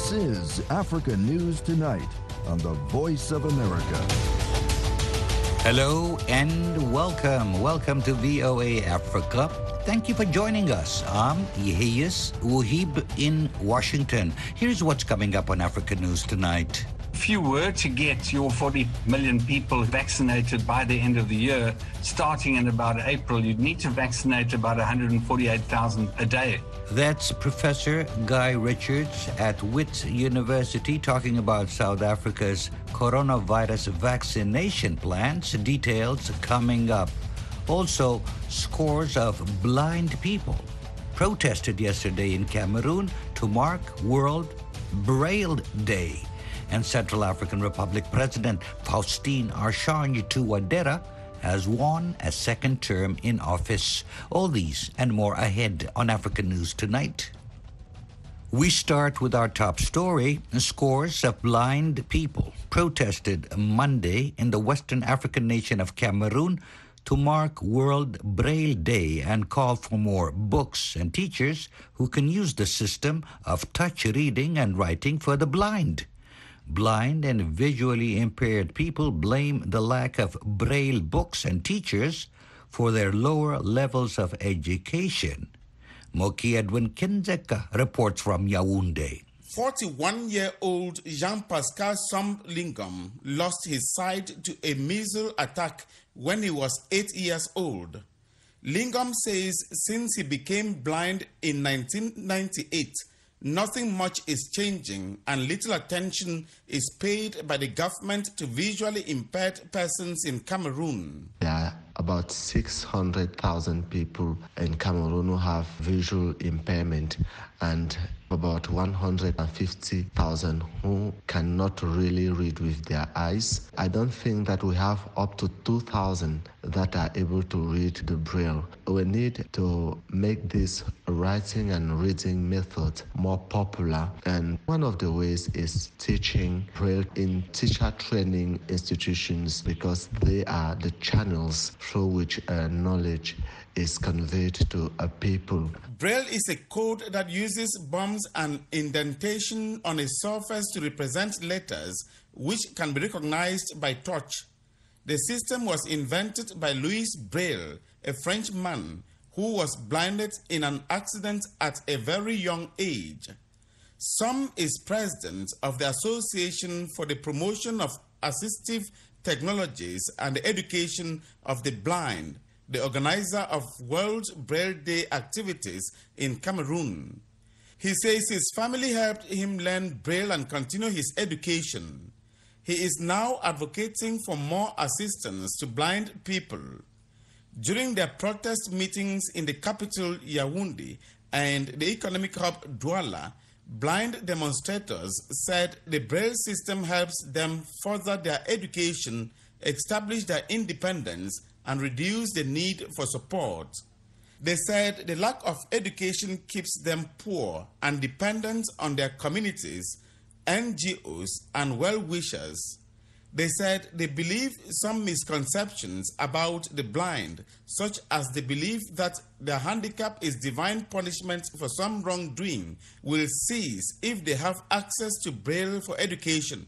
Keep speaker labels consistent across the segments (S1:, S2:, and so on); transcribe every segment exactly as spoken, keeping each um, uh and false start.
S1: This is Africa News Tonight on the Voice of America.
S2: Hello and welcome. Welcome to V O A Africa. Thank you for joining us. I'm Yehiyas Uhib in Washington. Here's what's coming up on Africa News Tonight.
S3: If you were to get your forty million people vaccinated by the end of the year, starting in about April, you'd need to vaccinate about one hundred forty-eight thousand a day.
S2: That's Professor Guy Richards at Wits University talking about South Africa's coronavirus vaccination plans. Details coming up. Also, scores of blind people protested yesterday in Cameroon to mark World Braille Day. And Central African Republic President Faustin Archange Touadera has won a second term in office. All these and more ahead on African News Tonight. We start with our top story. Scores of blind people protested Monday in the Western African nation of Cameroon to mark World Braille Day and call for more books and teachers who can use the system of touch reading and writing for the blind. Blind and visually impaired people blame the lack of Braille books and teachers for their lower levels of education. Moki Edwin Kinzeka reports from Yaoundé.
S4: forty-one-year-old Jean-Pascal Somb-Lingom lost his sight to a measles attack when he was eight years old. Lingom says since he became blind in nineteen ninety-eight, nothing much is changing and little attention is paid by the government to visually impaired persons in Cameroon.
S5: There are about six hundred thousand people in Cameroon who have visual impairment and about one hundred fifty thousand who cannot really read with their eyes. I don't think that we have up to two thousand that are able to read the Braille. We need to make this writing and reading method more popular, and one of the ways is teaching Braille in teacher training institutions because they are the channels through which uh, knowledge is conveyed to a people.
S4: Braille is a code that uses bumps and indentation on a surface to represent letters which can be recognized by touch. The system was invented by Louis Braille, a Frenchman who was blinded in an accident at a very young age. Somb is president of the Association for the Promotion of Assistive Technologies and the Education of the Blind, the organizer of World Braille Day activities in Cameroon. He says his family helped him learn Braille and continue his education. He is now advocating for more assistance to blind people. During their protest meetings in the capital Yaoundé and the economic hub Douala, blind demonstrators said the Braille system helps them further their education, establish their independence, and reduce the need for support. They said the lack of education keeps them poor and dependent on their communities, N G Os, and well-wishers. They said they believe some misconceptions about the blind, such as the belief that their handicap is divine punishment for some wrongdoing, will cease if they have access to Braille for education.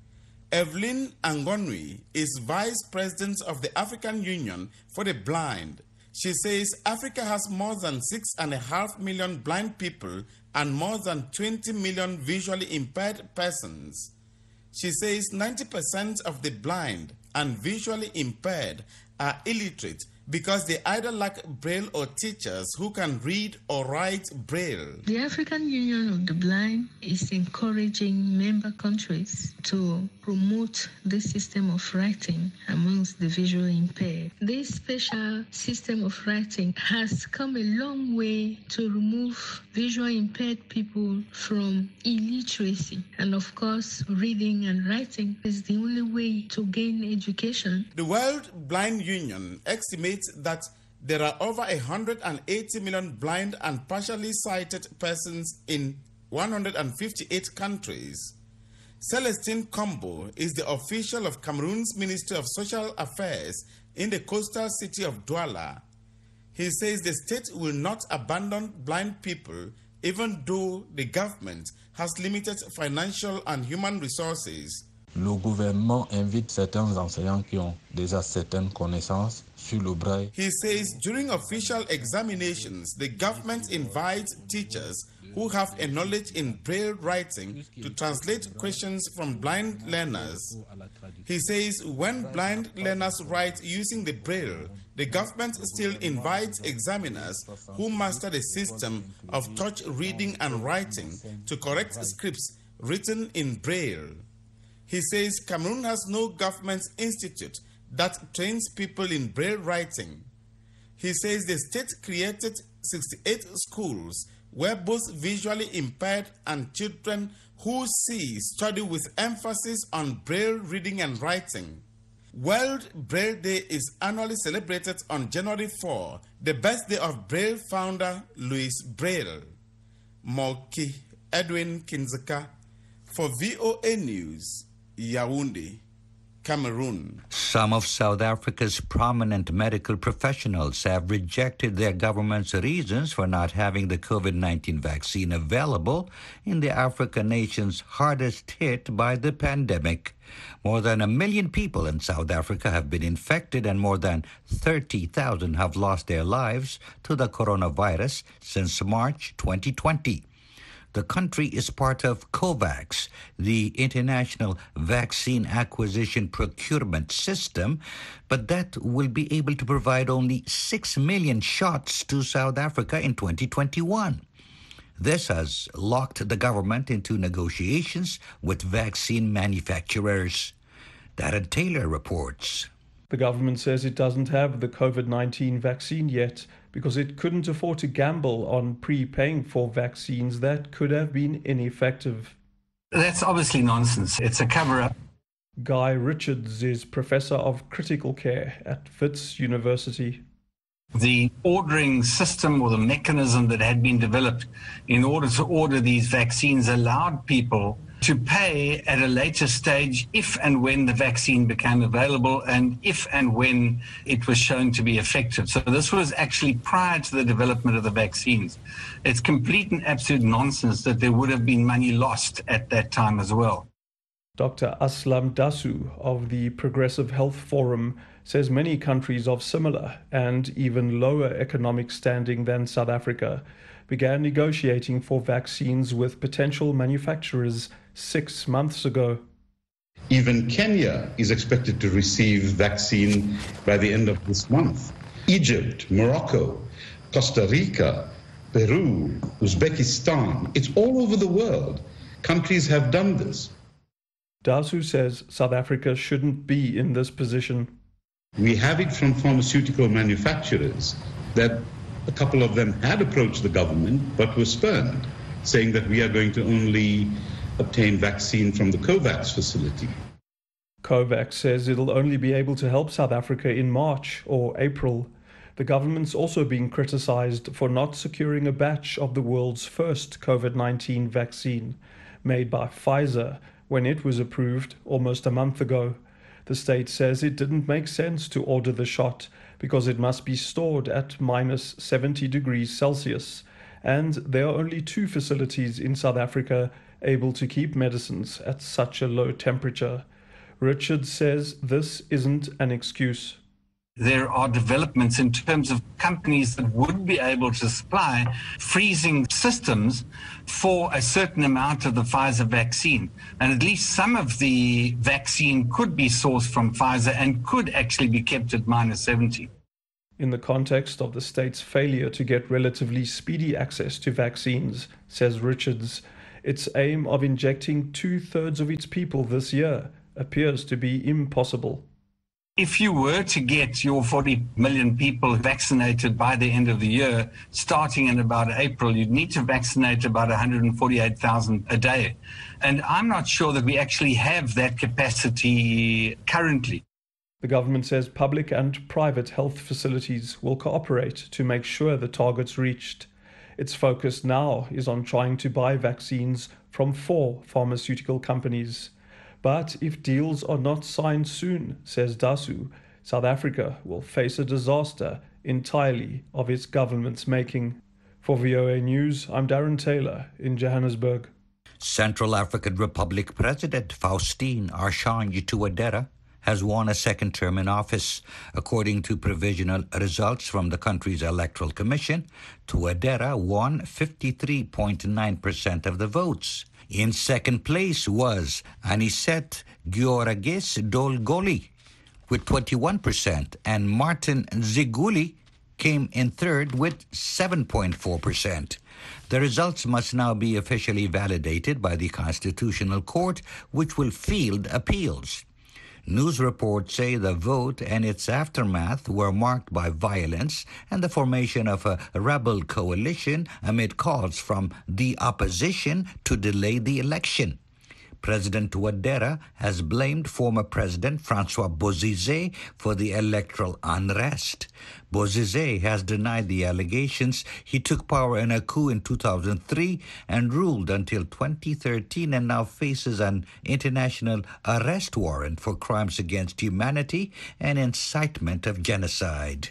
S4: Evelyn Angonwi is Vice President of the African Union for the Blind. She says Africa has more than six and a half million blind people and more than twenty million visually impaired persons. She says ninety percent of the blind and visually impaired are illiterate because they either lack Braille or teachers who can read or write Braille.
S6: The African Union of the Blind is encouraging member countries to promote this system of writing amongst the visually impaired. This special system of writing has come a long way to remove visually impaired people from illiteracy. And of course, reading and writing is the only way to gain education.
S4: The World Blind Union estimates that there are over one hundred eighty million blind and partially sighted persons in one hundred fifty-eight countries. Celestine Kombo is the official of Cameroon's Ministry of Social Affairs in the coastal city of Douala. He says the state will not abandon blind people even though the government has limited financial and human resources.
S7: Le gouvernement invite certains enseignants qui ont déjà certaines connaissances sur le braille.
S4: He says during official examinations, the government invites teachers who have a knowledge in braille writing to translate questions from blind learners. He says when blind learners write using the braille, the government still invites examiners who master the system of touch reading and writing to correct scripts written in braille. He says Cameroon has no government institute that trains people in braille writing. He says the state created sixty-eight schools where both visually impaired and children who see study with emphasis on braille reading and writing. World Braille Day is annually celebrated on January fourth, the birthday of Braille founder Louis Braille. Moki Edwin Kinzeka for V O A News, Yaoundé, Cameroon.
S2: Some of South Africa's prominent medical professionals have rejected their government's reasons for not having the COVID nineteen vaccine available in the African nations hardest hit by the pandemic. More than a million people in South Africa have been infected and more than thirty thousand have lost their lives to the coronavirus since March twenty twenty. The country is part of COVAX, the International Vaccine Acquisition Procurement System, but that will be able to provide only six million shots to South Africa in twenty twenty-one. This has locked the government into negotiations with vaccine manufacturers. Darren Taylor reports.
S8: The government says it doesn't have the COVID nineteen vaccine yet because it couldn't afford to gamble on prepaying for vaccines that could have been ineffective.
S3: That's obviously nonsense. It's a cover-up.
S8: Guy Richards is Professor of Critical Care at Wits University.
S3: The ordering system or the mechanism that had been developed in order to order these vaccines allowed people to pay at a later stage if and when the vaccine became available and if and when it was shown to be effective. So this was actually prior to the development of the vaccines. It's complete and absolute nonsense that there would have been money lost at that time as well.
S8: Doctor Aslam Dasu of the Progressive Health Forum says many countries of similar and even lower economic standing than South Africa began negotiating for vaccines with potential manufacturers six months ago.
S9: Even Kenya is expected to receive vaccine by the end of this month. Egypt, Morocco, Costa Rica, Peru, Uzbekistan, it's all over the world. Countries have done this.
S8: Dasu says South Africa shouldn't be in this position.
S9: We have it from pharmaceutical manufacturers that a couple of them had approached the government but were spurned, saying that we are going to only obtain vaccine from the COVAX facility.
S8: COVAX says it'll only be able to help South Africa in March or April. The government's also being criticized for not securing a batch of the world's first COVID nineteen vaccine, made by Pfizer, when it was approved almost a month ago. The state says it didn't make sense to order the shot because it must be stored at minus seventy degrees Celsius, and there are only two facilities in South Africa able to keep medicines at such a low temperature. Richards says this isn't an excuse.
S3: There are developments in terms of companies that would be able to supply freezing systems for a certain amount of the Pfizer vaccine. And at least some of the vaccine could be sourced from Pfizer and could actually be kept at minus seventy.
S8: In the context of the state's failure to get relatively speedy access to vaccines, says Richards, its aim of injecting two-thirds of its people this year appears to be impossible.
S3: If you were to get your forty million people vaccinated by the end of the year, starting in about April, you'd need to vaccinate about one hundred forty-eight thousand a day. And I'm not sure that we actually have that capacity currently.
S8: The government says public and private health facilities will cooperate to make sure the target's reached. Its focus now is on trying to buy vaccines from four pharmaceutical companies. But if deals are not signed soon, says Dasu, South Africa will face a disaster entirely of its government's making. For V O A News, I'm Darren Taylor in Johannesburg.
S2: Central African Republic President Faustin Archange Touadera has won a second term in office. According to provisional results from the country's electoral commission, Touadera won fifty-three point nine percent of the votes. In second place was Anicet Georges Dolgoli with twenty-one percent, and Martin Ziguli came in third with seven point four percent. The results must now be officially validated by the Constitutional Court, which will field appeals. News reports say the vote and its aftermath were marked by violence and the formation of a rebel coalition amid calls from the opposition to delay the election. President Touadera has blamed former President Francois Bozizé for the electoral unrest. Bozizé has denied the allegations. He took power in a coup in two thousand three and ruled until twenty thirteen and now faces an international arrest warrant for crimes against humanity and incitement of genocide.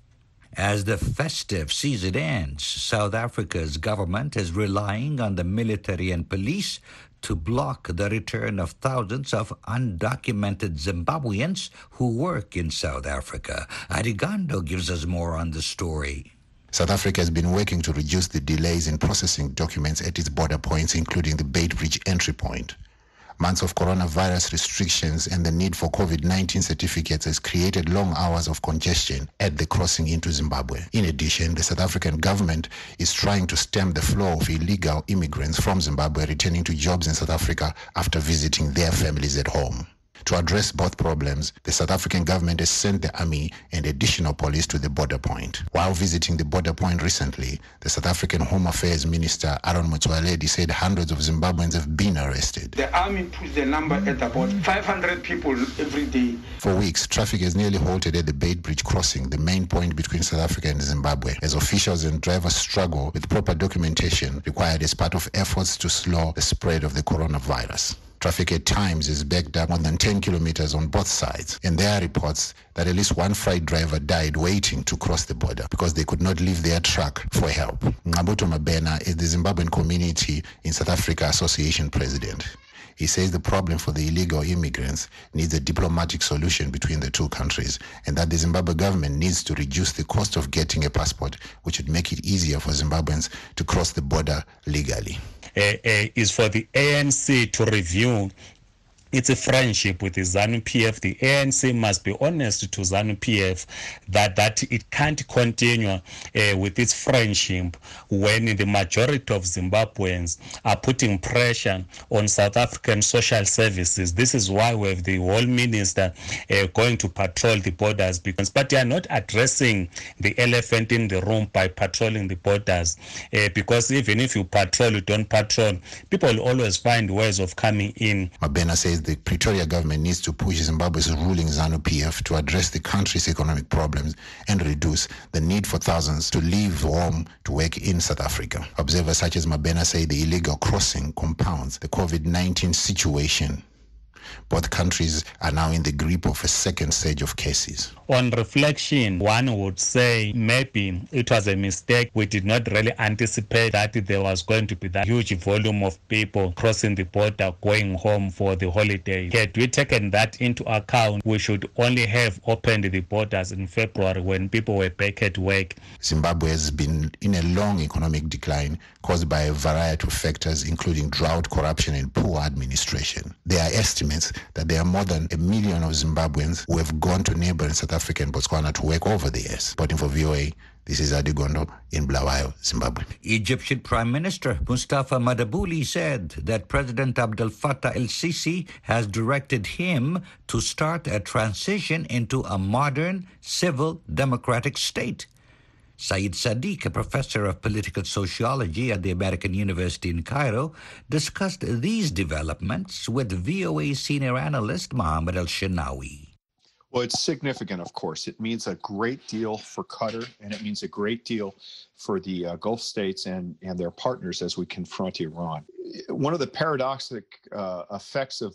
S2: As the festive season ends, South Africa's government is relying on the military and police to block the return of thousands of undocumented Zimbabweans who work in South Africa. Adigando gives us more on the story.
S10: South Africa has been working to reduce the delays in processing documents at its border points, including the Beitbridge entry point. Months of coronavirus restrictions and the need for COVID nineteen certificates has created long hours of congestion at the crossing into Zimbabwe. In addition, the South African government is trying to stem the flow of illegal immigrants from Zimbabwe returning to jobs in South Africa after visiting their families at home. To address both problems, the South African government has sent the army and additional police to the border point. While visiting the border point recently, the South African Home Affairs Minister Aaron Motsoaledi said hundreds of Zimbabweans have been arrested.
S11: The army puts the number at about five hundred people every day.
S10: For weeks, traffic has nearly halted at the Beitbridge crossing, the main point between South Africa and Zimbabwe, as officials and drivers struggle with proper documentation required as part of efforts to slow the spread of the coronavirus. Traffic at times is backed up more than ten kilometers on both sides, and there are reports that at least one freight driver died waiting to cross the border because they could not leave their truck for help. Ngabuto Mabena is the Zimbabwean Community in South Africa Association president. He says the problem for the illegal immigrants needs a diplomatic solution between the two countries, and that the Zimbabwe government needs to reduce the cost of getting a passport, which would make it easier for Zimbabweans to cross the border legally.
S12: Uh, uh, is for the A N C to review its a friendship with the ZANU P F. The A N C must be honest to ZANU P F that, that it can't continue uh, with its friendship when the majority of Zimbabweans are putting pressure on South African social services. This is why we have the whole minister uh, going to patrol the borders, because, but they are not addressing the elephant in the room by patrolling the borders, uh, because even if you patrol, you don't patrol, people will always find ways of coming in.
S10: Mabena says the Pretoria government needs to push Zimbabwe's ruling ZANU P F to address the country's economic problems and reduce the need for thousands to leave home to work in South Africa. Observers such as Mabena say the illegal crossing compounds the COVID nineteen situation. Both countries are now in the grip of a second stage of cases.
S12: On reflection, one would say maybe it was a mistake. We did not really anticipate that there was going to be that huge volume of people crossing the border going home for the holiday. Had we taken that into account, we should only have opened the borders in February when people were back at work.
S10: Zimbabwe has been in a long economic decline caused by a variety of factors, including drought, corruption, and poor administration. There are estimates that there are more than a million of Zimbabweans who have gone to neighboring South Africa and Botswana to work over the years. Reporting for V O A, this is Adigondo in Bulawayo, Zimbabwe.
S2: Egyptian Prime Minister Mustafa Madabuli said that President Abdel Fattah el-Sisi has directed him to start a transition into a modern, civil, democratic state. Saeed Sadiq, a professor of political sociology at the American University in Cairo, discussed these developments with V O A senior analyst Mohammed El-Shenawi.
S13: Well, it's significant, of course. It means a great deal for Qatar, and it means a great deal for the uh, Gulf states and, and their partners as we confront Iran. One of the paradoxic uh, effects of the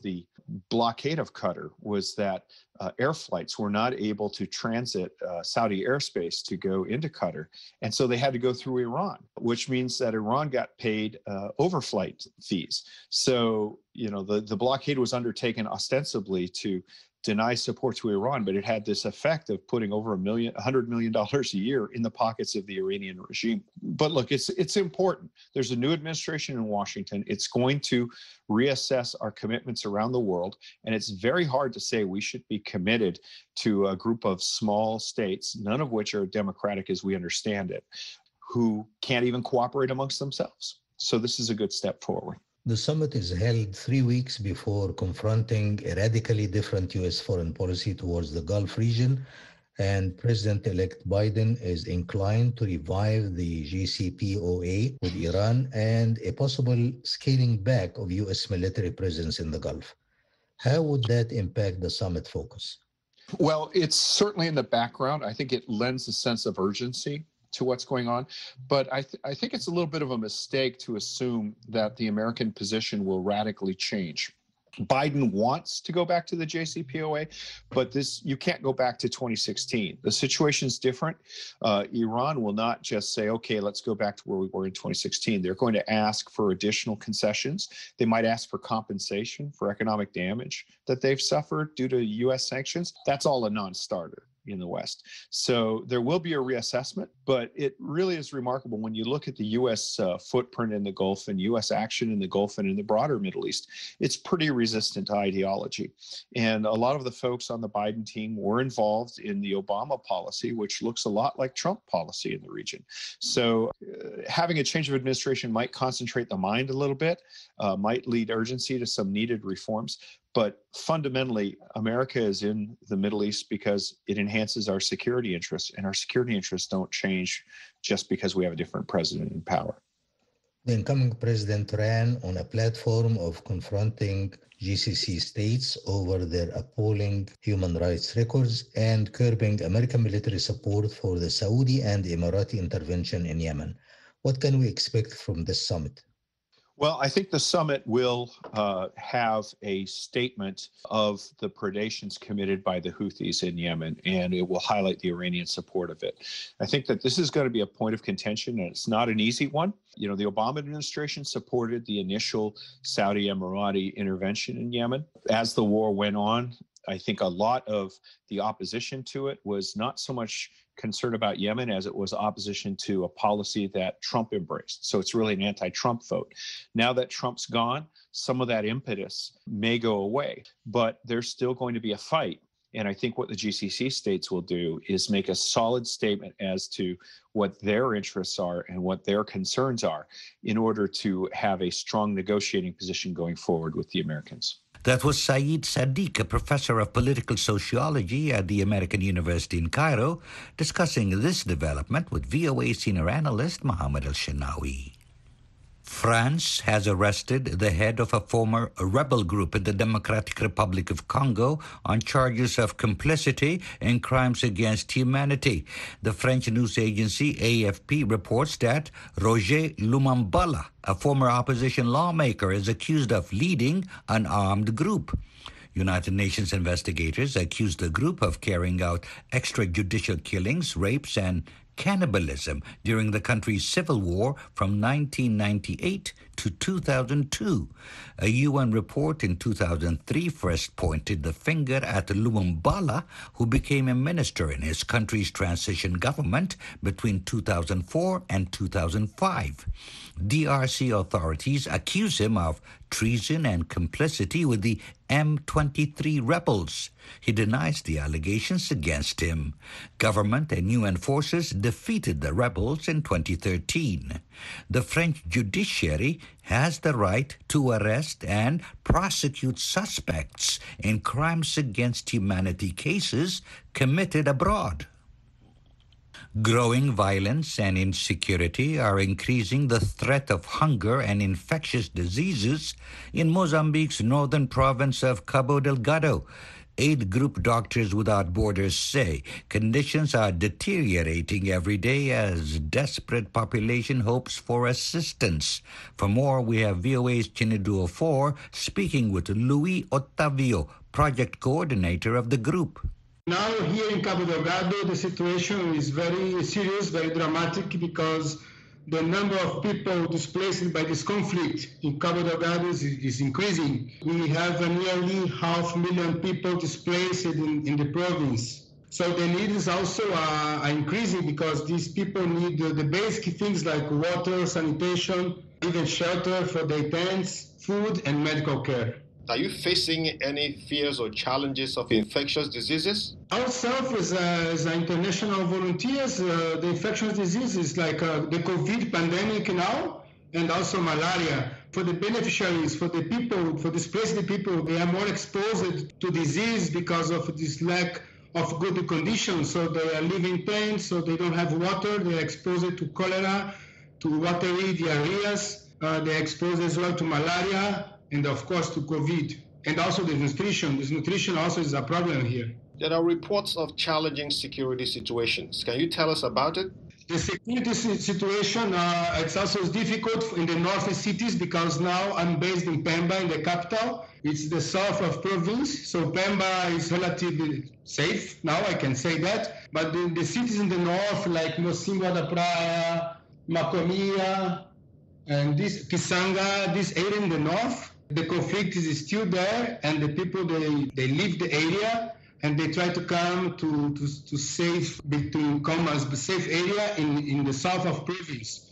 S13: blockade of Qatar was that uh, air flights were not able to transit uh, Saudi airspace to go into Qatar. And so they had to go through Iran, which means that Iran got paid uh, overflight fees. So, you know, the, the blockade was undertaken ostensibly to deny support to Iran, but it had this effect of putting over a million, a hundred million dollars a year in the pockets of the Iranian regime. But look, it's it's important. There's a new administration in Washington. It's going to reassess our commitments around the world, and it's very hard to say we should be committed to a group of small states, none of which are democratic as we understand it, who can't even cooperate amongst themselves. So this is a good step forward.
S14: The summit is held three weeks before confronting a radically different U S foreign policy towards the Gulf region, and President-elect Biden is inclined to revive the J C P O A with Iran and a possible scaling back of U S military presence in the Gulf. How would that impact the summit focus?
S13: Well, it's certainly in the background. I think it lends a sense of urgency to what's going on. But I, th- I think it's a little bit of a mistake to assume that the American position will radically change. Biden wants to go back to the J C P O A, but this you can't go back to twenty sixteen. The situation's different. Uh, Iran will not just say, okay, let's go back to where we were in twenty sixteen. They're going to ask for additional concessions. They might ask for compensation for economic damage that they've suffered due to U S sanctions. That's all a non-starter in the West. So there will be a reassessment, but it really is remarkable when you look at the U S uh, footprint in the Gulf and U S action in the Gulf and in the broader Middle East. It's pretty resistant to ideology. And a lot of the folks on the Biden team were involved in the Obama policy, which looks a lot like Trump policy in the region. So uh, having a change of administration might concentrate the mind a little bit, uh, might lead urgency to some needed reforms. But fundamentally, America is in the Middle East because it enhances our security interests, and our security interests don't change just because we have a different president in power.
S14: The incoming president ran on a platform of confronting G C C states over their appalling human rights records and curbing American military support for the Saudi and Emirati intervention in Yemen. What can we expect from this summit?
S13: Well, I think the summit will uh, have a statement of the predations committed by the Houthis in Yemen, and it will highlight the Iranian support of it. I think that this is going to be a point of contention, and it's not an easy one. You know, the Obama administration supported the initial Saudi Emirati intervention in Yemen. As the war went on, I think a lot of the opposition to it was not so much concern about Yemen as it was opposition to a policy that Trump embraced. So it's really an anti-Trump vote. Now that Trump's gone, some of that impetus may go away, but there's still going to be a fight. And I think what the G C C states will do is make a solid statement as to what their interests are and what their concerns are in order to have a strong negotiating position going forward with the Americans.
S2: That was Saeed Sadiq, a professor of political sociology at the American University in Cairo, discussing this development with V O A senior analyst Mohammed El-Shenawi. France has arrested the head of a former rebel group in the Democratic Republic of Congo on charges of complicity in crimes against humanity. The French news agency A F P reports that Roger Lumumba, a former opposition lawmaker, is accused of leading an armed group. United Nations investigators accuse the group of carrying out extrajudicial killings, rapes, and cannibalism during the country's civil war from nineteen ninety-eight to two thousand two. A U N report in two thousand three first pointed the finger at Lumumba, who became a minister in his country's transition government between two thousand four and two thousand five. D R C authorities accuse him of treason and complicity with the M twenty-three rebels. He denies the allegations against him. Government and U N forces defeated the rebels in twenty thirteen. The French judiciary has the right to arrest and prosecute suspects in crimes against humanity cases committed abroad. Growing violence and insecurity are increasing the threat of hunger and infectious diseases in Mozambique's northern province of Cabo Delgado. Aid group Doctors Without Borders say conditions are deteriorating every day as desperate population hopes for assistance. For more, we have V O A's Chinedu Ofor speaking with Luis Otavio, project coordinator of the group.
S15: Now here in Cabo Delgado, the situation is very serious, very dramatic, because the number of people displaced by this conflict in Cabo Delgado is, is increasing. We have a nearly half million people displaced in, in the province. So the needs also are, are increasing because these people need the, the basic things like water, sanitation, even shelter for their tents, food, and medical care.
S16: Are you facing any fears or challenges of infectious diseases?
S15: Ourselves, as, uh, as international volunteers, uh, the infectious diseases like uh, the COVID pandemic now, and also malaria. For the beneficiaries, for the people, for displaced people, they are more exposed to disease because of this lack of good conditions. So they are living in tents, so they don't have water. They are exposed to cholera, to watery diarrheas. Uh, they are exposed as well to malaria, and of course to COVID, and also the nutrition. This nutrition also is a problem here.
S16: There are reports of challenging security situations. Can you tell us about it?
S15: The security situation, uh, it's also difficult in the northern cities because now I'm based in Pemba, in the capital. It's the south of province, so Pemba is relatively safe now, I can say that. But the, the cities in the north, like Mocimboa da Praia, Macomia, and this Kisanga, this area in the north, the conflict is still there, and the people, they, they leave the area, and they try to come to, to, to safe, between commas, the safe area in, in the south of province.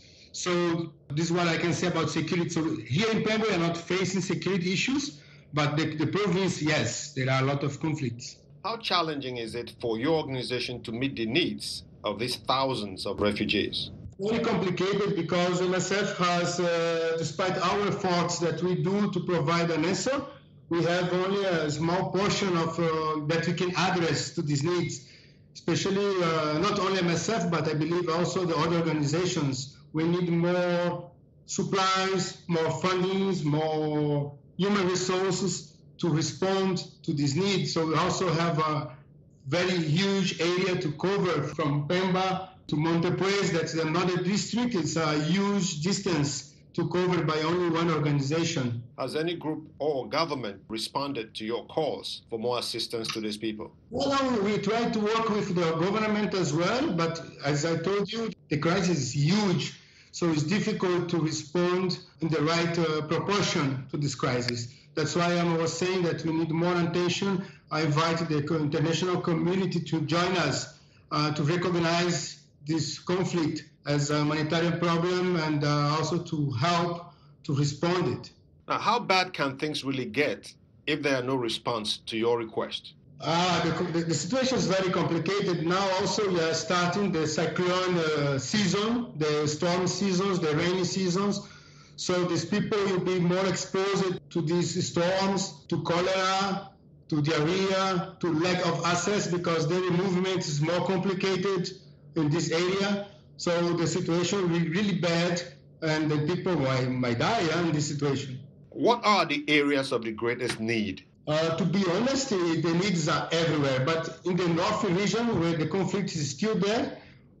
S15: So this is what I can say about security. So here in Pemba, we are not facing security issues, but the, the province, yes, there are a lot of conflicts.
S16: How challenging is it for your organization to meet the needs of these thousands of refugees?
S15: Very complicated because M S F has, uh, despite our efforts that we do to provide an answer, we have only a small portion of uh, that we can address to these needs, especially uh, not only M S F, but I believe also the other organizations. We need more supplies, more fundings, more human resources to respond to these needs. So we also have a very huge area to cover from Pemba to Montepuez. That's another district. It's a huge distance to cover by only one organization.
S16: Has any group or government responded to your calls for more assistance to these people?
S15: Well, we try to work with the government as well, but as I told you, the crisis is huge, so it's difficult to respond in the right uh, proportion to this crisis. That's why I was saying that we need more attention. I invite the international community to join us uh, to recognize this conflict as a humanitarian problem and uh, also to help to respond it.
S16: Now, how bad can things really get if there are no response to your request?
S15: Uh, the, the situation is very complicated. Now also we are starting the cyclone uh, season, the storm seasons, the rainy seasons. So these people will be more exposed to these storms, to cholera, to diarrhea, to lack of access because daily movement is more complicated in this area. So the situation will be really bad and the people might, might die yeah, in this situation.
S16: What are the areas of the greatest need?
S15: Uh, to be honest, the needs are everywhere, but in the northern region where the conflict is still there,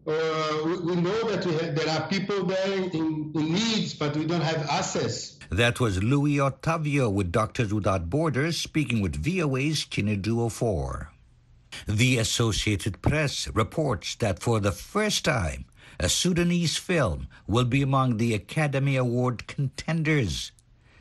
S15: uh, we, we know that we have, there are people there in, in needs, but we don't have access.
S2: That was Luis Otavio with Doctors Without Borders speaking with V O A's Chinedu Ofor. The Associated Press reports that for the first time, a Sudanese film will be among the Academy Award contenders.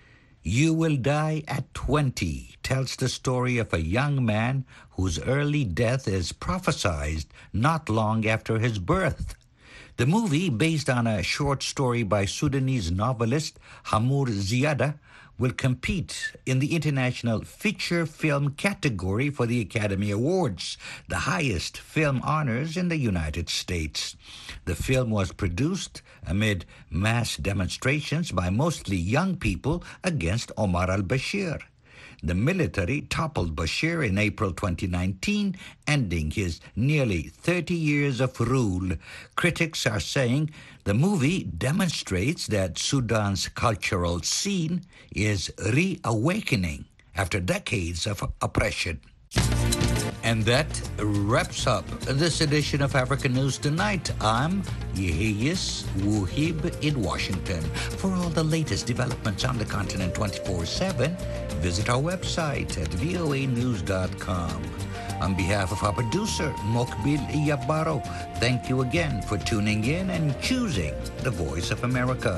S2: You Will Die at twenty tells the story of a young man whose early death is prophesied not long after his birth. The movie, based on a short story by Sudanese novelist Hamour Ziada, will compete in the International Feature Film category for the Academy Awards, the highest film honors in the United States. The film was produced amid mass demonstrations by mostly young people against Omar al-Bashir. The military toppled Bashir in April twenty nineteen, ending his nearly thirty years of rule. Critics are saying the movie demonstrates that Sudan's cultural scene is reawakening after decades of oppression. And that wraps up this edition of African News Tonight. I'm Yehiyas Wuhib in Washington. For all the latest developments on the continent twenty-four seven, visit our website at voa news dot com. On behalf of our producer, Mokbil Yabaro, thank you again for tuning in and choosing the Voice of America.